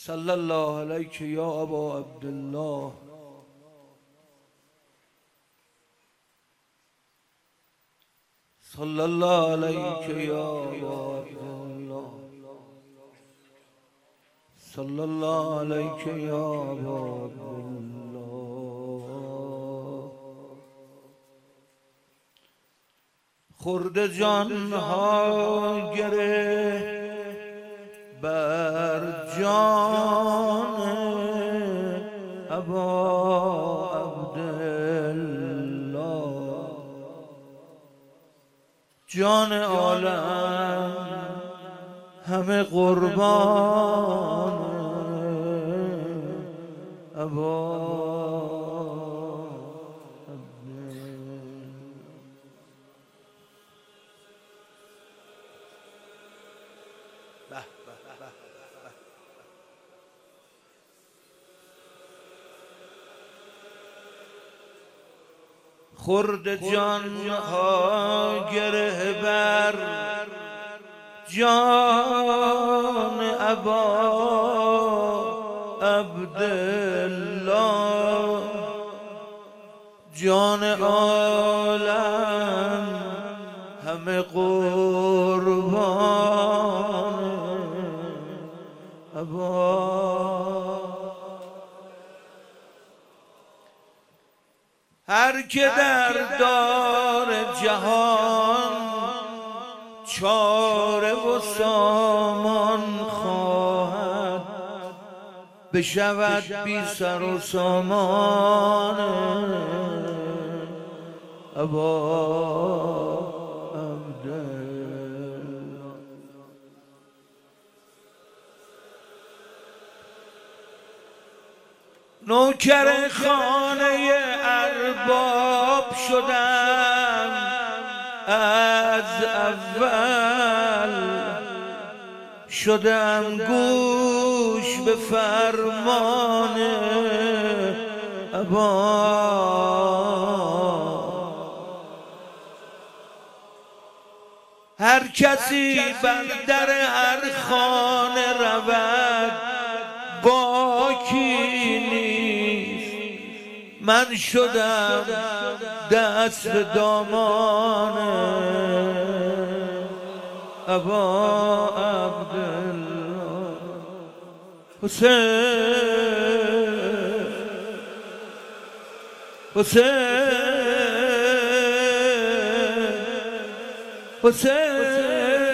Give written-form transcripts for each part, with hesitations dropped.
صلی الله علیک یا ابا عبدالله. صلی الله علیک یا ابا عبدالله. صلی الله علیک یا ابا عبدالله. خرد جان ها گره بر جان ابا عبدالله. جان عالم همه قربان ابا خرد جان ها گره بر جان ابا عبدالله. جان عالم همه قربان ابا. هر که در دار جهان چاره و سامان خواهد بشود بی سر و سامان ابا عبدالله. نوکر خانه ارباب شدم از اول، شدم گوش به فرمان ابا. هر کسی بر در هر خانه رود باکی نیست، من شدم دست دامان ابا عبدالله. حسین حسین حسین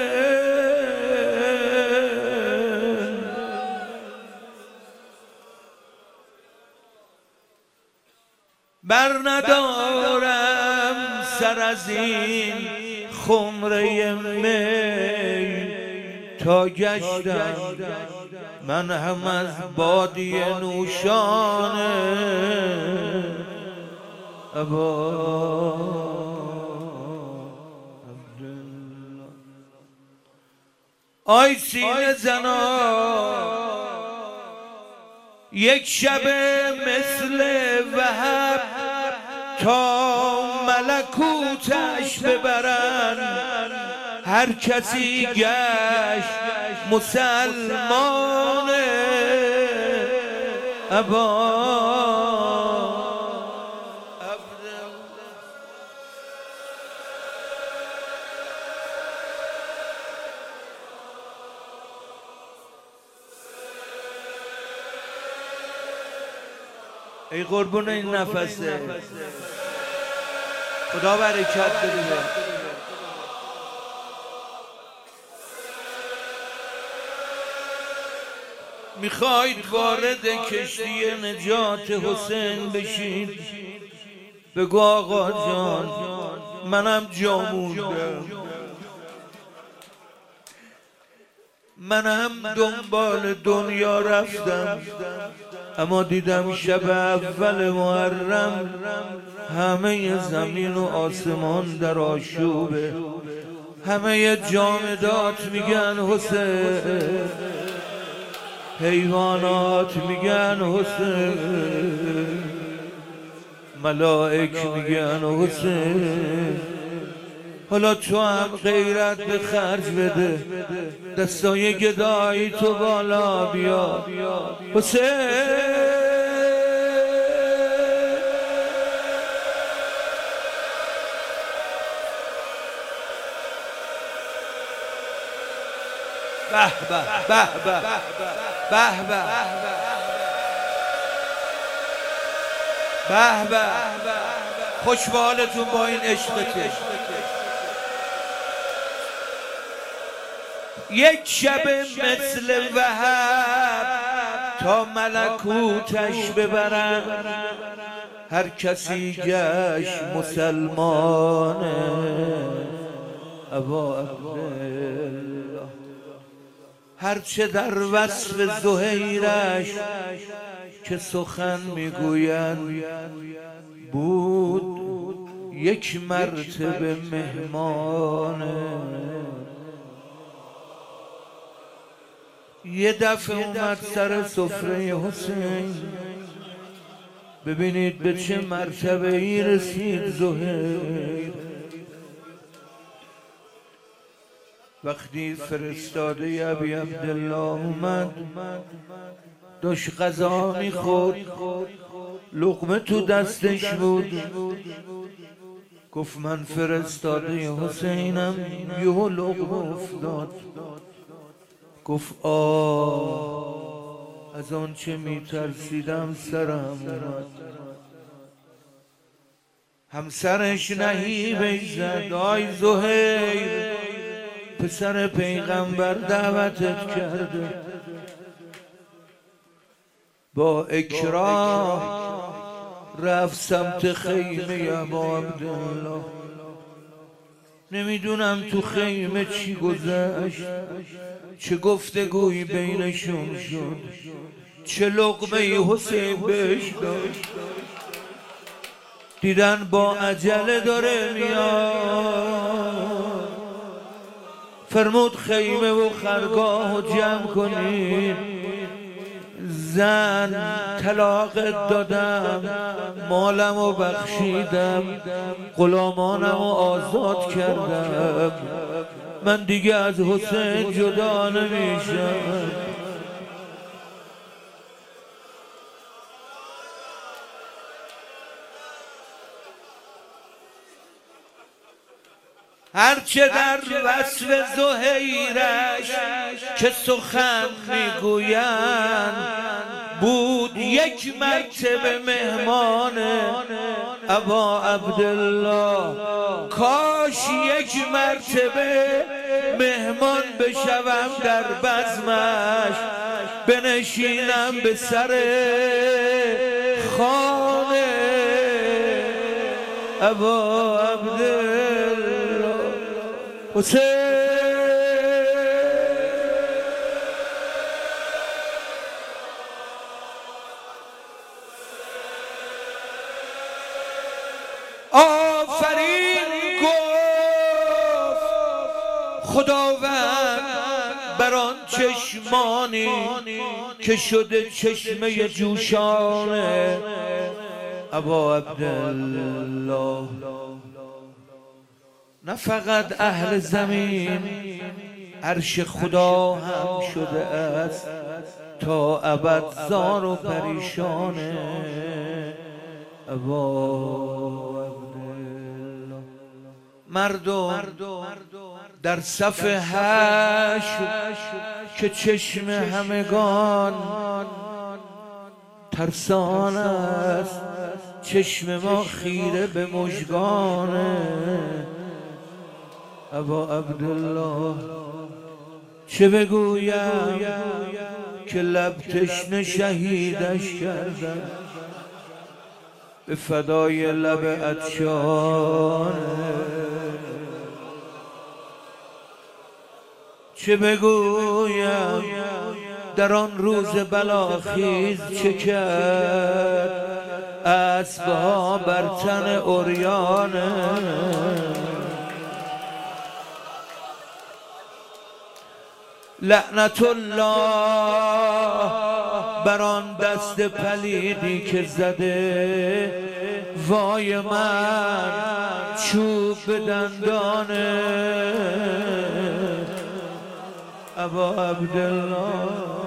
بر ندارم سر از این خمره می تا گشتم من هم از بادیه نوشان ابا عبدالله. آی سینه زنا یک شب مثل وهب تا ملکوتش ببرن، هر کسی گشت مسلمان ابا. ای قربون این نفسه، خدا برکت بده. میخواید وارد کشتی نجات حسین بشید، بگو آقا جان منم جا موندم، منم دنبال دنیا رفتم، اما دیدم شب اول محرم همه زمین و آسمان در آشوبه، همه جامدات میگن حسین، حیوانات میگن حسین، ملائک میگن حسین، حالا تو هم غیرت به خرج بده، دستای گدایی تو بالا بیا حسین. به به به به به به به به خوشبالتون با این عشقته. یک شب مثل وهب تا ملکوتش ببرم، هر کسی گشت مسلمانه ابا عبدالله. هرچه در وصف زهیرش که سخن میگویند، بود یک مرتبه مهمانه. یه دفعه اومد سر سفره حسین، ببینید به چه مرتبه ای رسید زهیر. وقتی فرستاده ابی عبدالله اومد، داشت غذا میخورد، لقمه تو دستش بود. گفت من فرستاده حسینم. یهو لقمه افتاد. گفت از آن چه میترسیدم سرم اومد. همسرش نهیبش زد. آی زهیر، پسر پیغمبر دعوتت کرده. با اکراه رفت سمت خیمه ابا عبدالله. نمیدونم تو خیمه چی گذشت، چه گفتگویی بینشون شد، چه لقمه حسین بهش داد. دیدن با عجله داره میاد. فرمود خیمه و خرگاه رو جمع کنید. زن طلاقت دادم، مالم رو بخشیدم، غلامانم رو آزاد کردم، من دیگه از حسین جدا نمیشم. هرچه در وصف زهیرش که سخن میگویند، بود یک مرتبه مهمان ابا عبدالله. کاش یک مرتبه مهمان بشوم در بزمش، بنشینم به سر خانه ابا عبدالله حسین. آفرین گفت خداوند بر آن چشمانی که شده چشمه جوشان ابا عبدالله. نه فقط اهل زمین، عرش خدا هم شده است تا ابد زار و پریشانه ابا عبدالله. مردم در صف حشر که چشم همگان ترسان است، چشم ما خیره به مژگانه ابا عبدالله. چه بگویم که لب تشنه شهیدش کردم، به فدای لب عطشانه. چه بگویم در آن روز بلاخیز چه کرد اسبها بر تن عریانه. لعنت الله بر آن دست پلیدی که زده وای من چوب به دندانه ابا عبدالله